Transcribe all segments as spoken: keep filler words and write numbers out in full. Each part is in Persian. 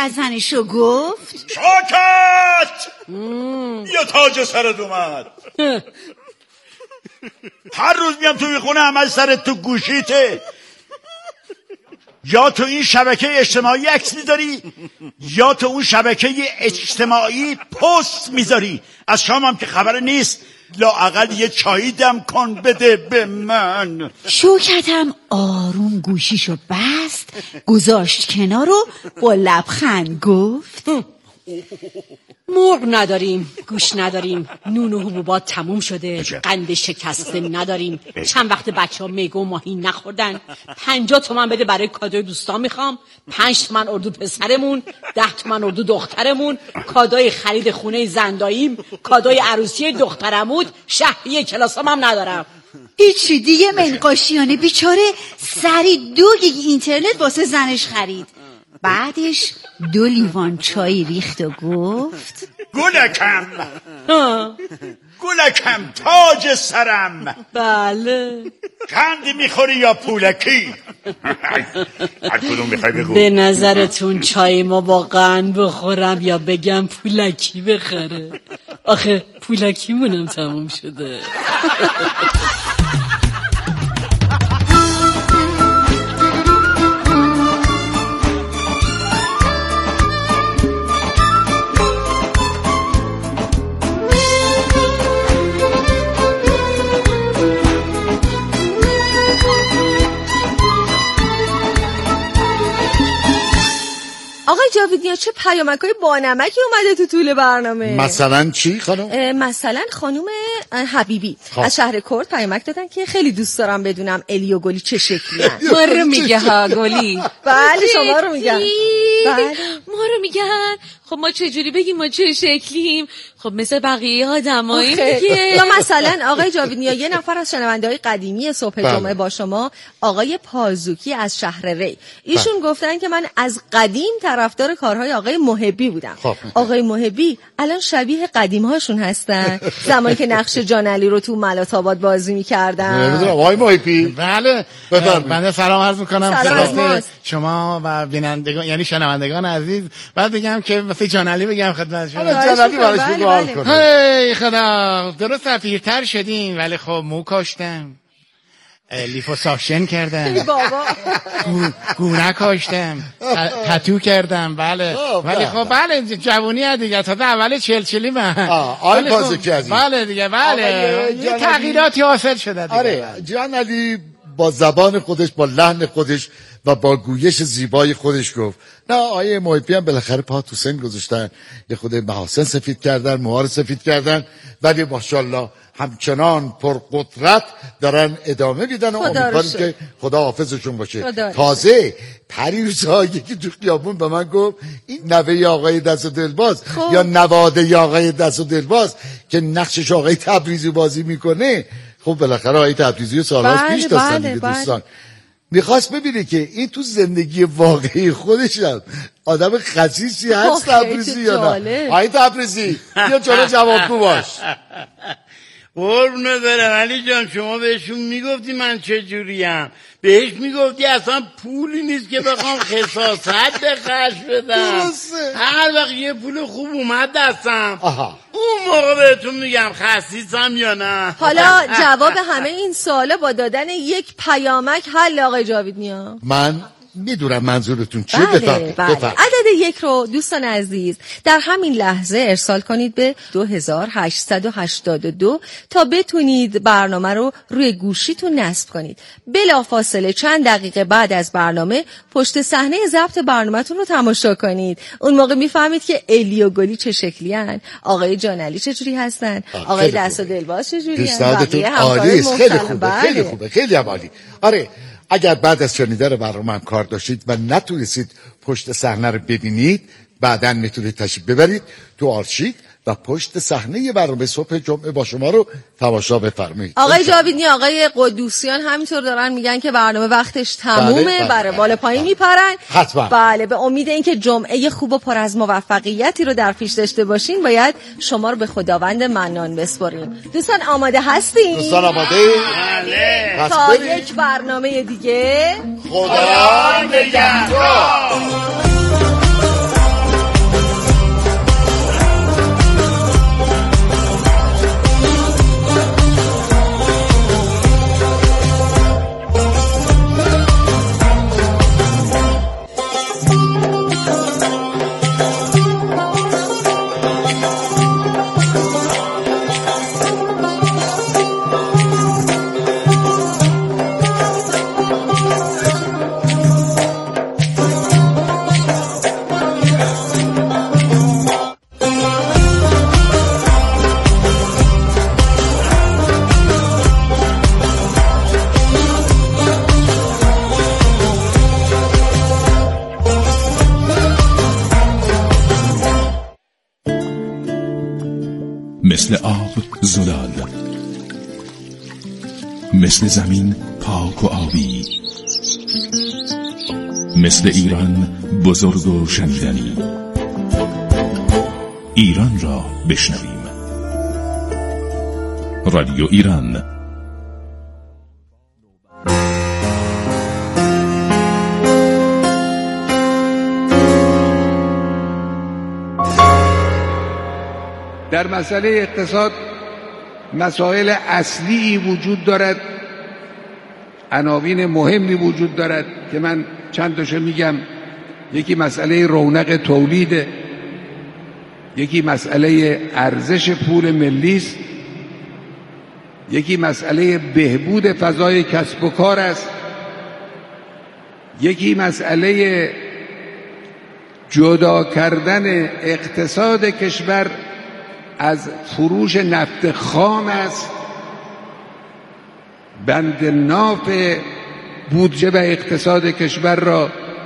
و زنشو گفت شاکت یا تاج سرت اومد. هر روز میام توی خونه همه سرت تو گوشیته، یا تو این شبکه اجتماعی عکس میذاری یا تو اون شبکه اجتماعی پست میذاری. از شام هم که خبر نیست، لااقل یه چایی دم کن بده به من. شوکتم آروم گوشیشو بست، گذاشت کنار و با لبخند گفت مرغ نداریم، گوش نداریم، نون و حبوبات تموم شده، قند شکسته نداریم، چند وقت بچه ها میگه و ماهی نخوردن، پنجاه تومن بده برای کادوی دوستان میخوام، پنج تومن اردو پسرمون، ده تومن اردو دخترمون، کادوی خرید خونه زنداییم، کادوی عروسی دخترمود، شهریه کلاسام هم ندارم. هیچی دیگه. منقاشیانه بیچاره سری دو گیگ اینترنت واسه زنش خرید. بعدش دو لیوان چای ریخت و گفت گلکم گلکم تاج سرم. بله. قند میخوری یا پولکی؟ هر کدوم میخوای بگو. به نظرتون چای ما با قند بخورم یا بگم پولکی بخره؟ آخه پولکیمونم تموم شده. آقای جاویدنیا چه پیامک‌های بانمکی اومده تو طول برنامه. مثلا چی خانم؟ مثلا خانم حبیبی خواه. از شهر کرد پیامک دادن که خیلی دوست دارم بدونم الی و گلی چه شکلی هن. ما رو میگه ها گلی. بله شما رو میگن. بله ما رو میگن. خب ما چه جوری بگیم ما چه شکلیم؟ خب مثل بقیه آدمایی میگه. یا مثلا آقای جاویدنیا یه نفر از شنونده‌های قدیمی صبح بله. جمعه با شما، آقای پازوکی از شهر ری، ایشون بله. گفتن که من از قدیم طرفدار کارهای آقای محبی بودم. خب. آقای محبی الان شبیه قدیم هاشون هستن. زمانی که نقش جان علی رو تو ملات آباد بازی می‌کردن. نمیدونم آقای محبی. بله. بنده سلام عرض می‌کنم خدمت شما و بینندگان یعنی شنوندگان عزیز. بعد بگم که واسه جان علی بگم خدمت شما. جان علی براش سوال کنه. هی خدا درست پیرتر شدیم ولی خب مو کاشتم. لیفوساکشن کردم. بابا. گونه کاشتم. تتو کردم. بله. ولی خب بله جوونی ها دیگه تا اول چل چلی من. آره بازوکی عزیز. بله دیگه بله. یه تغییراتی حاصل شده دیگه. آره جان علی با زبان خودش، با لحن خودش و با گویش زیبای خودش گفت نه آیه محبی هم بالاخره پا تو سن گذاشتن، یه خود محاسن سفید کردن، موها رو سفید کردن، ولی ماشاءالله همچنان پرقدرت دارن ادامه میدن و امیدواریم که خدا حافظشون باشه. تازه پریروزها یکی تو خیابون به من گفت این نوه آقای دست و دلباز خوب. یا نواده آقای دست و دلباز که نقشش آقای تبریزی بازی میکنه. خب بالاخره آقای تبریزی و سالهاست پیش داشتن دیگه دوستان. میخواست ببینه که این تو زندگی واقعی خودش هم آدم خسیسی هست تبریزی یا نه. آقای تبریزی بیا جلو جوابگو باش. قربونه برم علی جان، شما بهشون میگفتی من چه جوریم؟ بهش میگفتی اصلا پولی نیست که بخوام خصاصت به خرج بدم. هر وقت یه پول خوب اومد دستم آها. اون موقع بهتون میگم خسیسم یا نه. حالا جواب همه این سوالا با دادن یک پیامک حل آقای جاویدنیا. من میدونم منظورتون چیه. بله بفرمایید. بله. عدد یک رو دوستان عزیز در همین لحظه ارسال کنید به دو هزار هشتصد و هشتاد و دو تا بتونید برنامه رو روی گوشیتون نصب کنید. بلافاصله چند دقیقه بعد از برنامه پشت صحنه ضبط برنامه‌تون رو تماشا کنید. اون موقع میفهمید که الی و گلی چه شکلی هستن، آقای جان علی چه جوری هستن، آقای دست و دلباز چه جوری هستن. پیشنهادتون عالیه، خیلی خوبه خیلی خوبه خیلی عالی. آره اگر بعد از شنیدن برنامه کار داشتید و نتونستید پشت صحنه رو ببینید، بعداً میتونید تشریف ببرید تو آرشیو و پشت صحنه برنامه صبح جمعه با شما رو تماشا بفرمایید. آقای جاویدنیا، آقای قدوسیان همینطور دارن میگن که برنامه وقتش تمومه. بله بله بالا پایین میپرن. حتما. بله به امید اینکه جمعه خوب و پر از موفقیتی رو در پیش داشته باشین باید شما رو به خداوند منان بسپاریم. دوستان آماده هستین؟ دوستان آماده؟ بله. تا یک برنامه دیگه خدا نگهدار. مثل آب زلال، مثل زمین پاک و آبی، مثل ایران بزرگ و شنیدنی. ایران را بشنویم. رادیو ایران. در مسئله اقتصاد مسائل اصلی وجود دارد، عناوین مهمی وجود دارد که من چند تاشو میگم. یکی مسئله رونق تولید، یکی مسئله ارزش پول ملی است، یکی مسئله بهبود فضای کسب و کار است، یکی مسئله جدا کردن اقتصاد کشور از فروش نفت خام است. بند ناف بودجه و اقتصاد کشور را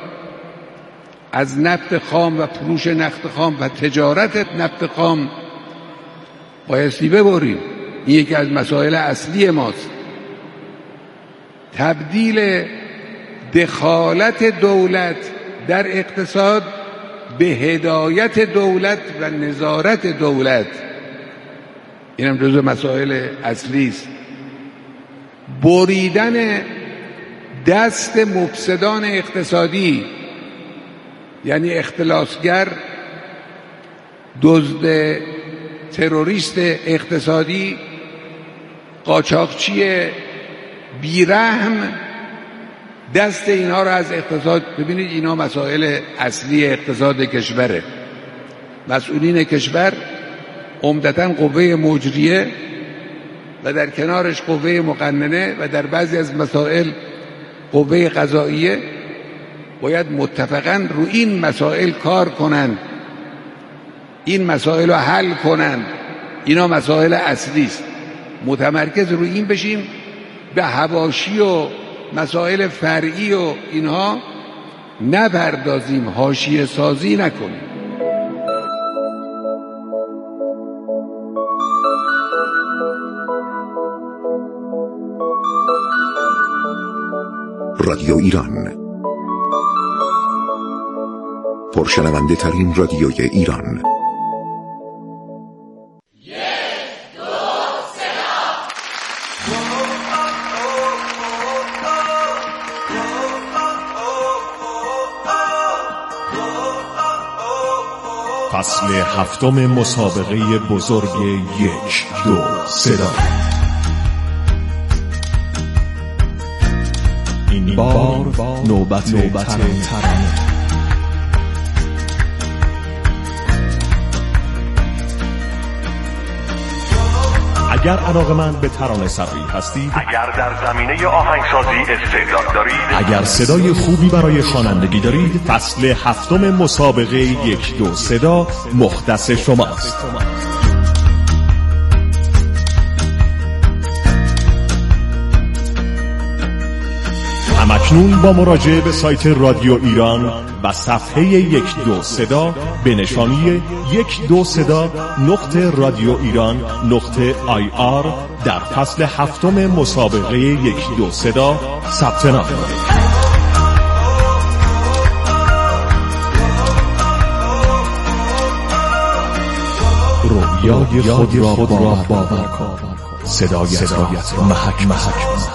از نفت خام و فروش نفت خام و تجارت نفت خام بایستی ببریم. این یکی از مسائل اصلی ماست. تبدیل دخالت دولت در اقتصاد به هدایت دولت و نظارت دولت، این هم جزو مسائل اصلی است. بریدن دست مفسدان اقتصادی، یعنی اختلاسگر، دزد، تروریست اقتصادی، قاچاقچی بیرحم، دست اینها را از اقتصاد. ببینید اینا مسائل اصلی اقتصاد کشوره. مسئولین کشور عمدتاً قوه مجریه و در کنارش قوه مقننه و در بعضی از مسائل قوه قضاییه باید متفقاً رو این مسائل کار کنند، این مسائل رو حل کنند. اینا مسائل اصلی است. متمرکز رو این بشیم، به حواشی و مسائل فرعی و اینها نپردازیم، حاشیه سازی نکنیم. رادیو ایران، پرشنونده ترین رادیوی ایران. فصل هفتم مسابقه بزرگ یک دو صدا. این بار نوبت ترانه. اگر علاقه‌مند به ترانه سرایی هستید، اگر در زمینه آهنگسازی استعداد دارید، اگر صدای خوبی برای خوانندگی دارید، فصل هفتم مسابقه یک دو صدا مختص شماست. همکنون با مراجعه به سایت رادیو ایران و صفحه یک دو صدا به نشانی یک دو صدا نقطه رادیو ایران نقطه آی آر در فصل هفتم مسابقه یک دو صدا ثبت نام کنید. رویای خود را باور کن، صدایت را محک محک.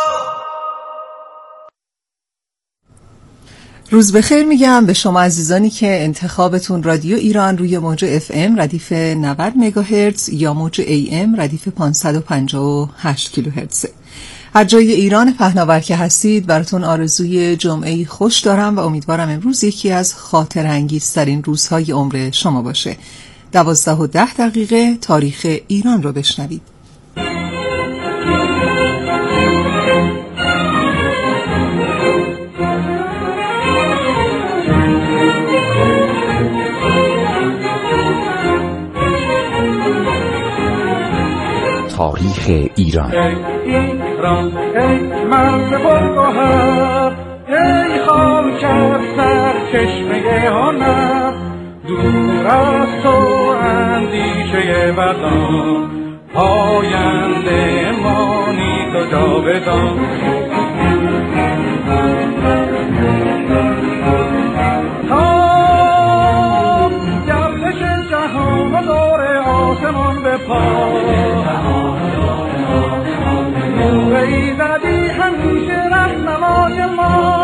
روز بخیر میگم به شما عزیزانی که انتخابتون رادیو ایران روی موج اف ام ردیف نود مگاهرتز یا موج ای ام ردیف پانصد و پنجاه و هشت کیلوهرتز. هر جای ایران پهناور که هستید براتون آرزوی جمعه‌ای خوش دارم و امیدوارم امروز یکی از خاطر انگیزترین روزهای عمر شما باشه. دوازده و ده دقیقه تاریخ ایران رو بشنوید. تاریخ ایران. ایران ای مرد بلگوهر، ای خاک از سرچشمه هنر، دور از تو اندیشه گوشه بدان پاینده مانی تو جاودان تا گردش جهان و دور آسمان به پا نوری زدی همیشه رهنمای ما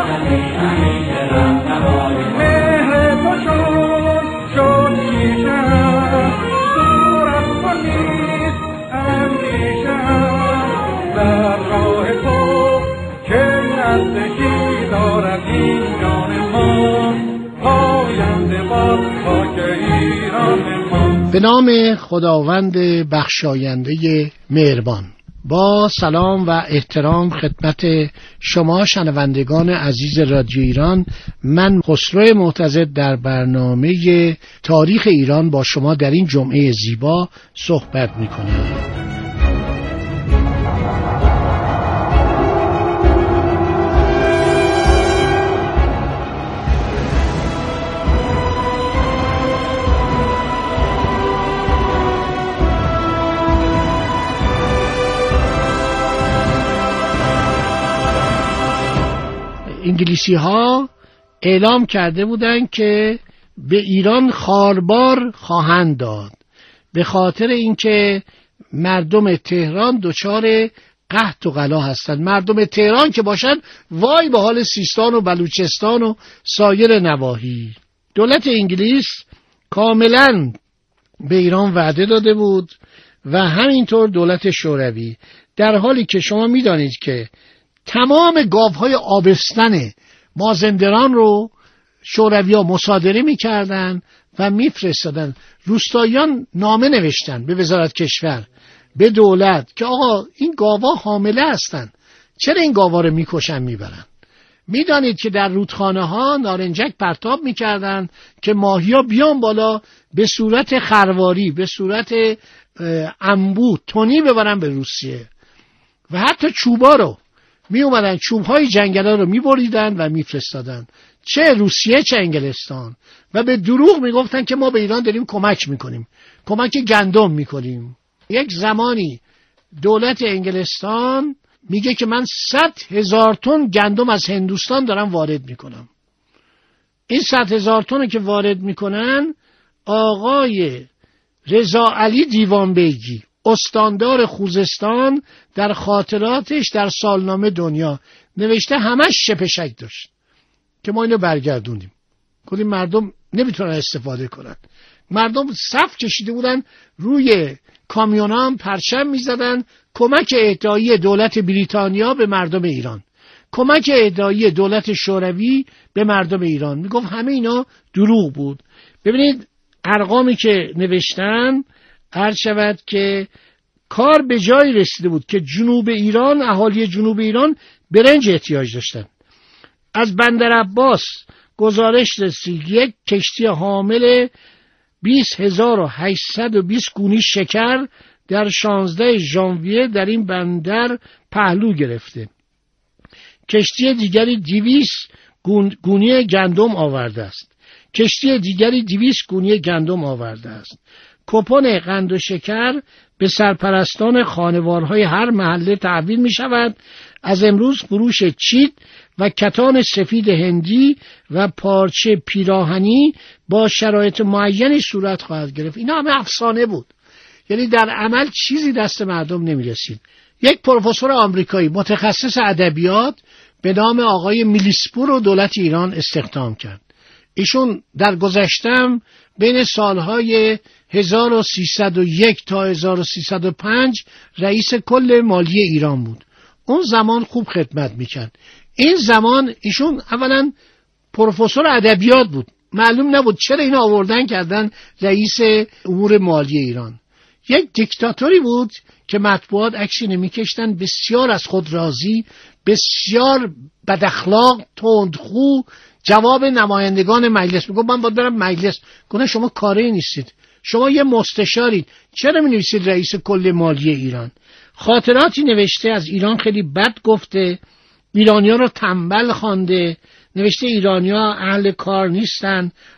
مهر تو شد شد کیشم دور از تو نیست اندیشم در راه تو که نزدیکی دارد این جان ما پاینده باد خاک ایران ما. به نام خداوند بخشاینده مهربان. با سلام و احترام خدمت شما شنوندگان عزیز رادیو ایران، من خسرو معتضد در برنامه تاریخ ایران با شما در این جمعه زیبا صحبت می‌کنم. انگلیسی ها اعلام کرده بودند که به ایران خاربار خواهند داد به خاطر اینکه مردم تهران دچار قحط و غلا هستند. مردم تهران که باشند وای به حال سیستان و بلوچستان و سایر نواحی. دولت انگلیس کاملا به ایران وعده داده بود و همینطور دولت شوروی، در حالی که شما میدانید که تمام گاوهای آبستن مازندران رو شوروی‌ها مصادره می‌کردن و می‌فرستادن. روستاییان نامه نوشتن به وزارت کشور، به دولت که آقا این گاوها حامله هستن، چرا این گاوها رو می‌کشن میبرن؟ میدانید که در رودخانه‌ها نارنجک پرتاب می‌کردن که ماهی‌ها بیان بالا به صورت خرواری، به صورت انبوه تونی ببرن به روسیه. و حتی چوبا رو می اومدن، چوبهای جنگلا رو می بریدن و می فرستادن، چه روسیه چه انگلستان، و به دروغ می گفتن که ما به ایران داریم کمک می کنیم، کمک گندم می کنیم. یک زمانی دولت انگلستان میگه که من صد هزار تن گندم از هندوستان دارم وارد می کنم. این صد هزار تن که وارد می کنن، آقای رضا علی دیوانبیگی استاندار خوزستان در خاطراتش در سالنامه دنیا نوشته، همش شپشک داشت که ما اینو برگردوندیم، گفتیم مردم نمیتونن استفاده کنن. مردم صف کشیده بودن، روی کامیونا هم پرچم میزدن، کمک اهدایی دولت بریتانیا به مردم ایران، کمک اهدایی دولت شوروی به مردم ایران. میگفت همه اینا دروغ بود. ببینید ارقامی که نوشتن، عرض شود که کار به جایی رسیده بود که جنوب ایران، اهالی جنوب ایران برنج احتیاج داشتن. از بندر عباس گزارش رسید یک کشتی حامل بیست هزار و هشتصد و بیست گونی شکر در شانزده ژانویه در این بندر پهلو گرفته. کشتی دیگری دویست گونی گندم آورده است. کشتی دیگری دویست گونی گندم آورده است. کوپن قند و شکر به سرپرستان خانوارهای هر محله تحویل می شود. از امروز فروش چیت و کتان سفید هندی و پارچه پیراهنی با شرایط معینی صورت خواهد گرفت. اینا همه افسانه بود، یعنی در عمل چیزی دست مردم نمی رسید. یک پروفسور آمریکایی متخصص ادبیات به نام آقای میلیسپور رو دولت ایران استخدام کرد. ایشون در گذشتم بین سالهای هزار و سیصد و یک تا هزار و سیصد و پنج رئیس کل مالی ایران بود. اون زمان خوب خدمت میکرد. این زمان ایشون اولا پروفسور ادبیات بود، معلوم نبود چرا اینا آوردن کردن رئیس امور مالی ایران. یک دیکتاتوری بود که مطبوعات عکسی نمیکشتن، بسیار از خود راضی، بسیار بداخلاق، تندخو جواب نمایندگان مجلس میگه من باید برم مجلس. گفت شما کاری نیستید، شما یه مستشارید، چرا می نویسید رئیس کل مالی ایران؟ خاطراتی نوشته، از ایران خیلی بد گفته، ایرانی‌ها رو تنبل خوانده، نوشته ایرانی‌ها اهل کار نیستن،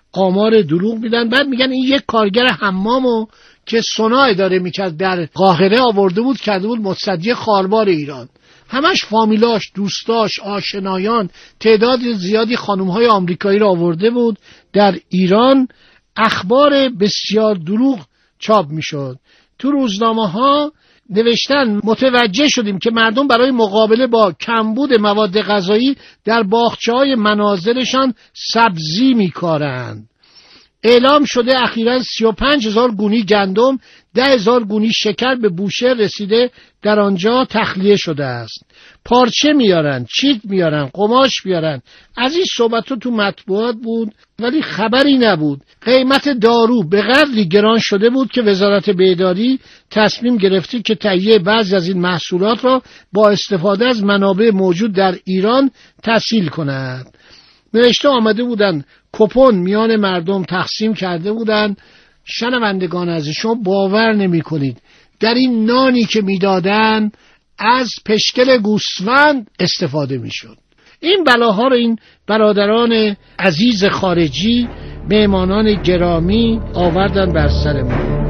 آمار دروغ میدن. بعد میگن این یک کارگر حمامو که سونا اداره میکرد در قاهره آورده بود کرده بود متصدی خاربار ایران. همش فامیلاش، دوستاش، آشنایان، تعداد زیادی خانمهای آمریکایی را آورده بود در ایران. اخبار بسیار دروغ چاپ میشد. تو روزنامه ها نوشتن متوجه شدیم که مردم برای مقابله با کمبود مواد غذایی در باغچه‌های منازلشان سبزی میکارند. اعلام شده اخیراً سی و پنج هزار گونی گندم، ده هزار گونی شکر به بوشهر رسیده در آنجا تخلیه شده است. پارچه میارن، چیت میارن، قماش میارن. از این صحبت تو مطبوعات بود ولی خبری نبود. قیمت دارو به قدری گران شده بود که وزارت بهداری تصمیم گرفته که تهیه بعضی از این محصولات را با استفاده از منابع موجود در ایران تسهیل کند. نوشته آمده بودن کپون میان مردم تقسیم کرده بودن. شنوندگان عزیز، شما باور نمی کنید در این نانی که میدادن از پشکل گوسفند استفاده میشد. این بلاها رو این برادران عزیز خارجی، مهمانان گرامی آوردن بر سر ما.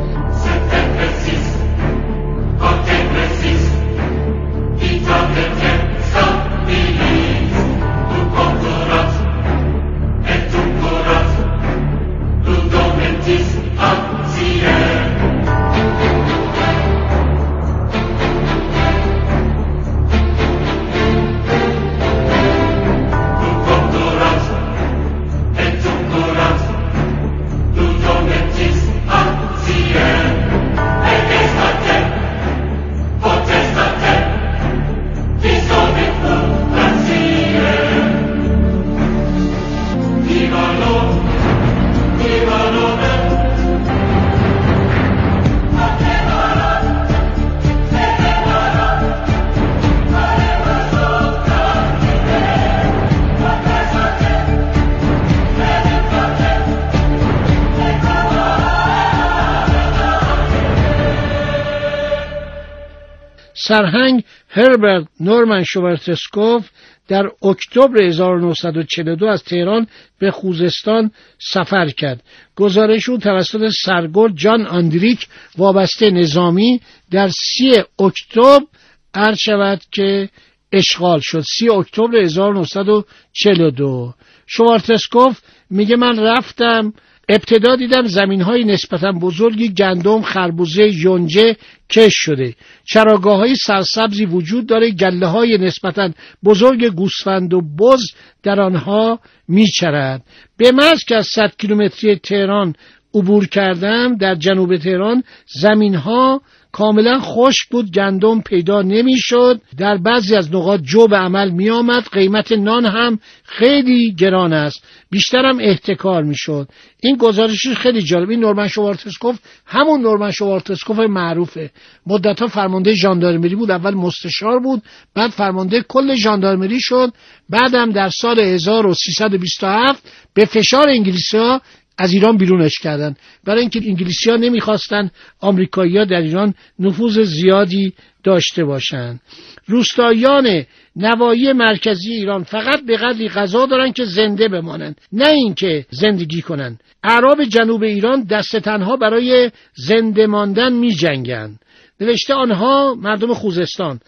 سرهنگ هربرت نورمن شوارتسکوف در اکتبر هزار و نهصد و چهل و دو از تهران به خوزستان سفر کرد. گزارش او توسط سرگرد جان آندریک وابسته نظامی در سی اکتبر عرض شود که اشغال شد. سی اکتبر هزار و نهصد و چهل و دو. شوارتسکوف میگه من رفتم، ابتدا دیدم زمین‌های نسبتاً بزرگی گندم، خربوزه، یونجه کش شده. چراگاه‌های سرسبزی وجود داره، گله‌های نسبتاً بزرگ گوسفند و بز در آنها می‌چرد. به محض که از صد کیلومتری تهران عبور کردم، در جنوب تهران زمین‌ها کاملا خشک بود، گندم پیدا نمیشد، در بعضی از نقاط جو به عمل می آمد، قیمت نان هم خیلی گران است، بیشترم احتکار میشد. این گزارش خیلی جالب. این نورمن شوارتسکوف همون نورمن شوارتسکوف معروفه. مدت‌ها فرمانده ژاندارمری بود، اول مستشار بود، بعد فرمانده کل ژاندارمری شد، بعدم در سال هزار و سیصد و بیست و هفت به فشار انگلیسی‌ها از ایران بیرونش کردن، برای اینکه انگلیسی‌ها نمیخواستن آمریکایی‌ها در ایران نفوذ زیادی داشته باشند. روستاییان نواحی مرکزی ایران فقط به قدری غذا دارن که زنده بمانند، نه اینکه زندگی کنن. اعراب جنوب ایران دست تنها برای زنده ماندن می‌جنگند. نوشته آنها مردم خوزستان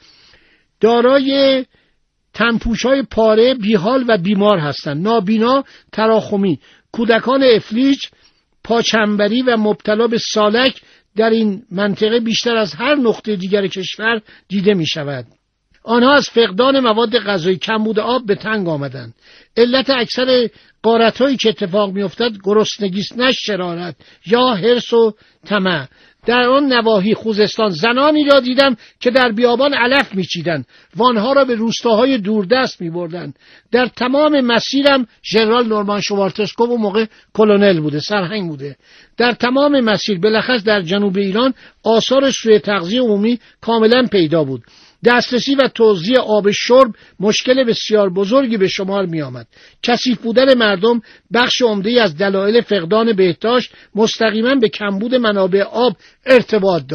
دارای تنپوش‌های پاره، بیحال و بیمار هستند، نابینا، تراخمی، کودکان افلیج، پاچنبری و مبتلا به سالک در این منطقه بیشتر از هر نقطه دیگر کشور دیده می شود. آنها از فقدان مواد غذایی، کمبود آب به تنگ آمدند. علت اکثر غارت‌هایی که اتفاق می افتد گرسنگی است، نه شرارت یا حرص و طمع. در آن نواحی خوزستان زنانی را دیدم که در بیابان علف میچیدند و آنها را به روستاهای دوردست میبردند. در تمام مسیرم ژنرال نورمن شوارتسکوف و موقع کلونل بوده، سرهنگ بوده. در تمام مسیر بالاخص در جنوب ایران آثار سوء تغذیه عمومی کاملا پیدا بود. دسترسی و توزیع آب شرب مشکل بسیار بزرگی به شمار می آمد. کثیف بودن مردم بخش عمده‌ای از دلایل فقدان بهداشت مستقیما به کمبود منابع آب ارتباط داره.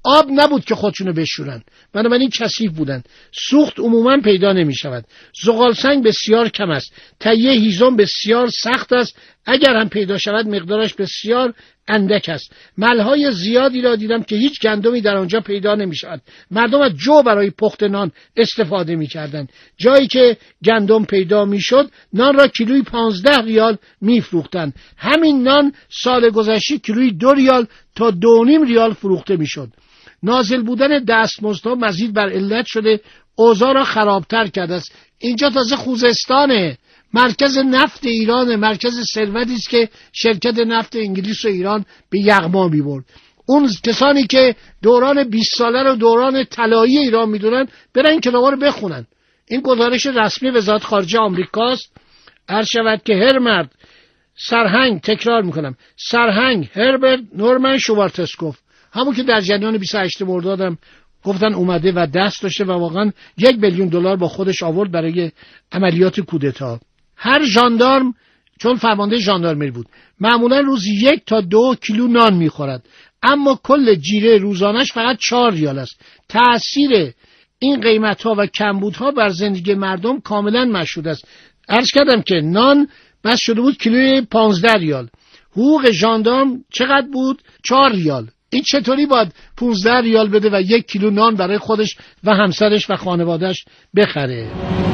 آب نبود که خودشونو بشورن، بنابراین کثیف بودن. سوخت عموما پیدا نمی شود. زغال سنگ بسیار کم است. تهیه هیزم بسیار سخت است، اگر هم پیدا شود مقدارش بسیار اندک است. ملهای زیادی را دیدم که هیچ گندمی در آنجا پیدا نمی شود. مردم از جو برای پخت نان استفاده می کردن. جایی که گندم پیدا می شد نان را کیلوی پانزده ریال می فروختن. همین نان سال گذشته کیلوی دو ریال تا دو نیم ریال فروخته می شد. نازل بودن دستمزدها مزید بر علت شده اوضاع را خرابتر کرده است. اینجا تازه خوزستانه، مرکز نفت ایران، مرکز ثروتی است که شرکت نفت انگلیس و ایران به یغما می‌برد. اون کسانی که دوران بیست ساله رو دوران طلایی ایران میدونن برن این کتابا رو بخونن. این گزارش رسمی وزارت خارجه آمریکاست. عرض شود که هرمرد سرهنگ، تکرار میکنم، سرهنگ هربرت نورمن شوارتسکوف، همون که در جریان بیست و هشتم مرداد هم گفتن اومده و دست داشته و واقعا یک میلیون دلار با خودش آورد برای عملیات کودتا. هر ژاندارم، چون فرمانده ژاندارمری بود، معمولا روزی یک تا دو کیلو نان میخورد، اما کل جیره روزانش فقط چهار ریال است. تأثیر این قیمت‌ها و کمبودها بر زندگی مردم کاملا مشهود است. عرض کردم که نان بس شده بود کیلوی پانزده ریال، حقوق ژاندارم چقدر بود؟ چهار ریال. این چطوری باید پانزده ریال بده و یک کیلو نان برای خودش و همسرش و خانوادهش بخره؟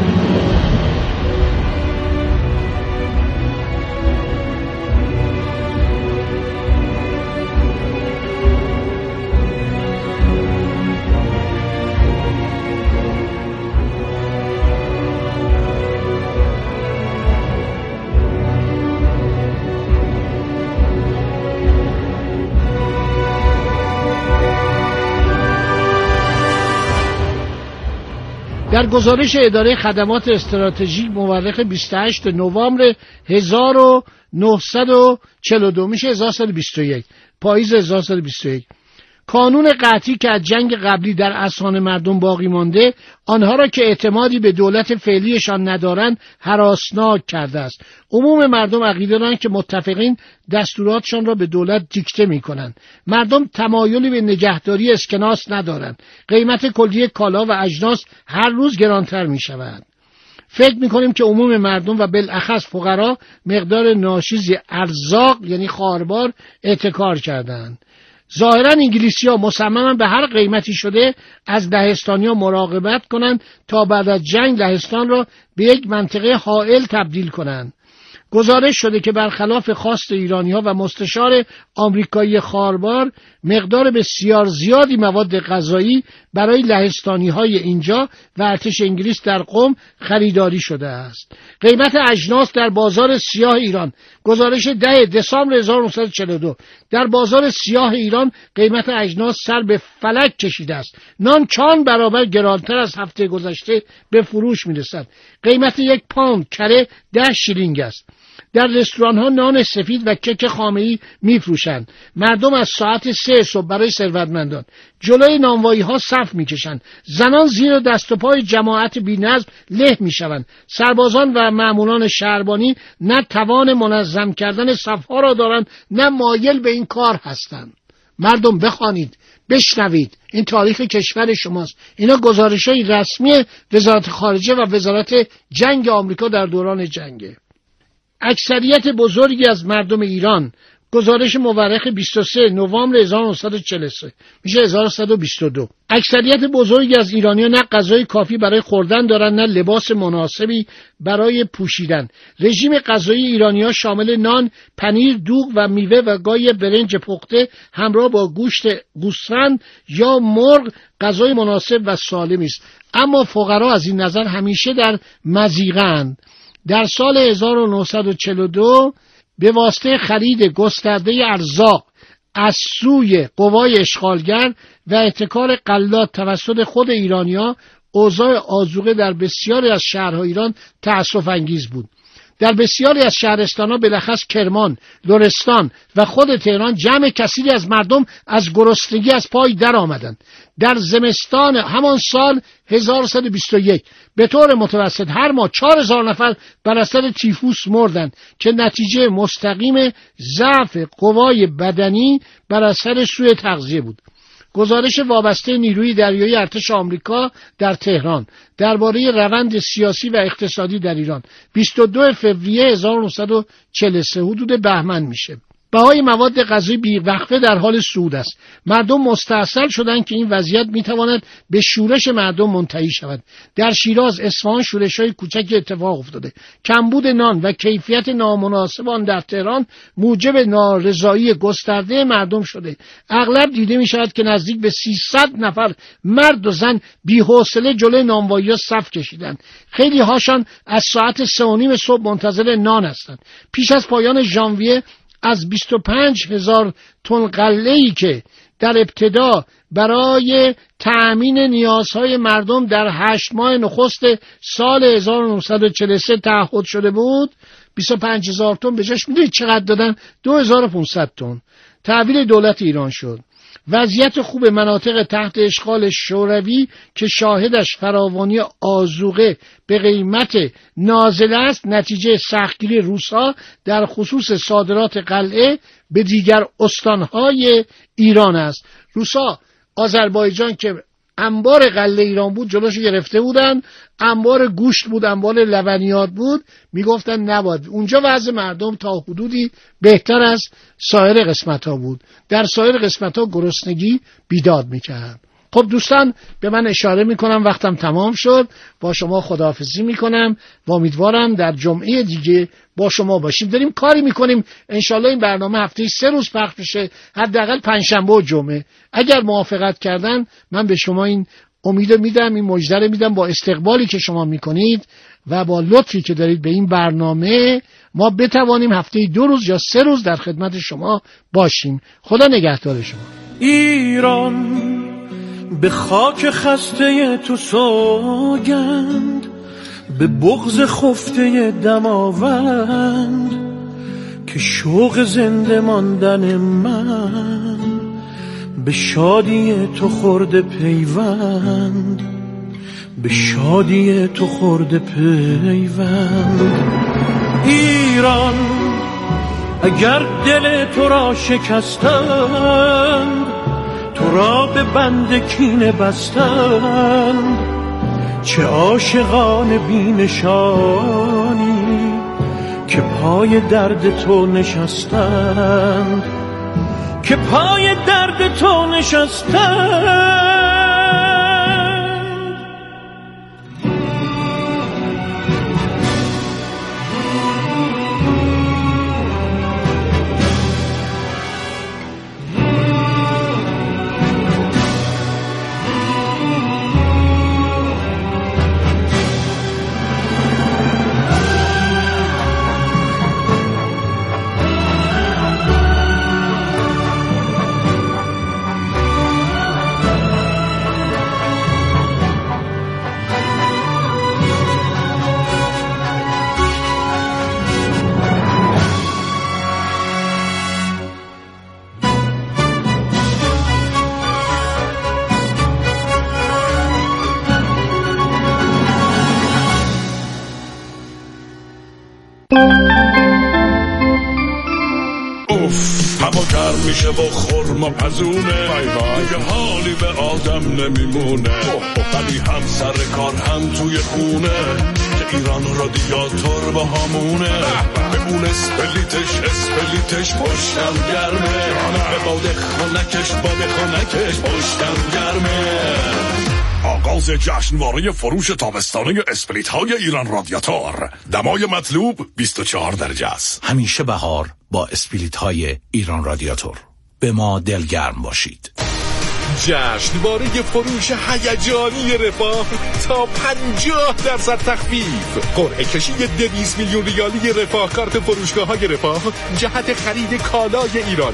در گزارش اداره خدمات استراتژیک مورخ بیست و هشتم نوامبر هزار و نهصد و چهل و دو میشه هزار و سیصد و بیست و یک، پاییز هزار و سیصد و بیست و یک، کانون قحطی که از جنگ قبلی در اذهان مردم باقی مانده آنها را که اعتمادی به دولت فعلیشان ندارند هراسناک کرده است. عموم مردم عقیده دارند که متفقین دستوراتشان را به دولت دیکته می‌کنند. مردم تمایلی به نگهداری اسکناس ندارند. قیمت کلی کالا و اجناس هر روز گرانتر می‌شود. فکر می‌کنیم که عموم مردم و بالاخص فقرا مقدار ناچیزی ارزاق یعنی خاربار احتکار کردند. ظاهرا انگلیسی‌ها مصمماً به هر قیمتی شده از لهستانی‌ها مراقبت کنند تا بعد از جنگ لهستان را به یک منطقه حائل تبدیل کنند. گزارش شده که برخلاف خواست ایرانی‌ها و مستشار آمریکایی خاربار مقدار بسیار زیادی مواد غذایی برای لهستانی‌های اینجا و ارتش انگلیس در قم خریداری شده است. قیمت اجناس در بازار سیاه ایران، گزارش ده دسامبر هزار و نهصد و چهل و دو، در بازار سیاه ایران قیمت اجناس سر به فلک کشیده است. نان چند برابر گرانتر از هفته گذشته به فروش می‌رسد. قیمت یک پوند کره ده شیلینگ است. در رستوران‌ها نان سفید و کیک خامه‌ای می‌فروشند. مردم از ساعت سه صبح برای ثروتمندان جلوی نانوایی‌ها صف می‌کشند. زنان زیر دست و پای جماعت بی‌نظم له می‌شوند. سربازان و مأموران شهربانی نه توان منظم کردن صف‌ها را دارند نه مایل به این کار هستند. مردم بخوانید، بشنوید، این تاریخ کشور شماست. اینا گزارش‌های رسمی وزارت خارجه و وزارت جنگ آمریکا در دوران جنگه. اکثریت بزرگی از مردم ایران، گزارش مورخ بیست و سوم نوامبر هزار و نهصد و چهل و سه میشه هزار و صد و بیست و دو، اکثریت بزرگی از ایرانیان نه غذای کافی برای خوردن دارند نه لباس مناسبی برای پوشیدن. رژیم غذایی ایرانی‌ها شامل نان، پنیر، دوغ و میوه و گاهی برنج پخته همراه با گوشت گوسفند یا مرغ غذای مناسب و سالمی است. اما فقرا از این نظر همیشه در مضیقه‌اند. در سال هزار و نهصد و چهل و دو به واسطه خرید گسترده ارزاق از سوی قوای اشغالگر و احتکار غلات توسط خود ایرانی‌ها اوضاع آذوقه در بسیاری از شهرهای ایران تأسف انگیز بود. در بسیاری از شهرستان‌ها بالاخص کرمان، لرستان و خود تهران جمع کثیری از مردم از گرسنگی از پای در آمدند. در زمستان همان سال هزار و سیصد و بیست و یک به طور متوسط هر ماه چهار هزار نفر بر اثر تیفوس مردند که نتیجه مستقیم ضعف قوای بدنی بر اثر سوء تغذیه بود. گزارش وابسته نیروی دریایی ارتش آمریکا در تهران درباره روند سیاسی و اقتصادی در ایران بیست و دو فوریه هزار و نهصد و چهل و سه حدود بهمن میشه. بهای مواد غذایی بی‌وقفه در حال صعود است. مردم مستعصل شدند که این وضعیت میتواند به شورش مردم منتهی شود. در شیراز، اصفهان شورش‌های کوچکی اتفاق افتاده. کمبود نان و کیفیت نامناسب آن در تهران موجب نارضایی گسترده مردم شده. اغلب دیده می‌شود که نزدیک به سیصد نفر مرد و زن بی‌حوصله جلوی نانوایی‌ها صف کشیدند. خیلی هاشان از ساعت سه و نیم صبح منتظر نان هستند. پیش از پایان ژانویه از بیست و پنج هزار تن غله‌ای که در ابتدا برای تأمین نیازهای مردم در هشت ماه نخست سال هزار و نهصد و چهل و سه تعهد شده بود، بیست و پنج هزار تن به جاش میدونید چقدر دادن؟ دو هزار و پانصد تن تحویل دولت ایران شد. وضعیت خوب مناطق تحت اشغال شوروی که شاهدش فراوانی آذوقه به قیمت نازل است نتیجه سختگیری روس‌ها در خصوص صادرات قلعه به دیگر استانهای ایران است. روس‌ها آذربایجان که انبار قلعه ایران بود جلوشو گرفته بودن، انبار گوشت بود، انبار لبنیات بود، میگفتن نباید. اونجا وضع مردم تا حدودی بهتر از سایر قسمت‌ها بود. در سایر قسمت‌ها گرسنگی بیداد میکرد. خب دوستان به من اشاره میکنم وقتم تمام شد. با شما خداحافظی میکنم و امیدوارم در جمعه دیگه با شما باشیم. داریم کاری میکنیم انشالله این برنامه هفته سه روز پخش بشه، حداقل پنجشنبه و جمعه. اگر موافقت کردن من به شما این امید میدم، این مژده میدم با استقبالی که شما میکنید و با لطفی که دارید به این برنامه ما بتوانیم هفته دو روز یا سه روز در خدمت شما باشیم. خدا نگهدار شما. ایران به خاک خسته تو سوگند، به بغض خفته دماوند که شوق زنده ماندن من به شادی تو خورده پیوند، به شادی تو خورده پیوند. ایران اگر دل تو را شکستند، تو را به بند کینه بستند، چه عاشقان بینشانی که پای درد تو نشستند، که پای درد تو نشستند. میشه با خرم و پزونه، یه حالی به آدم نمیمونه، ولی هم سر کار هم توی خونه که ایران رادیاتور با همونه. به اون اسپلیتش اسپلیتش پشتم گرمه، به باد خونکش باد خونکش پشتم گرمه. آغاز جشنواره فروش تابستانه اسپلیت های ایران رادیاتور. دمای مطلوب بیست و چهار درجه است. همیشه بهار با اسپلیت های ایران رادیاتور. به ما دلگرم باشید. جشنواره فروش هیجانی رفاه تا پنجاه درصد تخفیف. قرعه کشی دویست میلیون ریالی رفاه کارت فروشگاه های رفاه جهت خرید کالای ایرانی.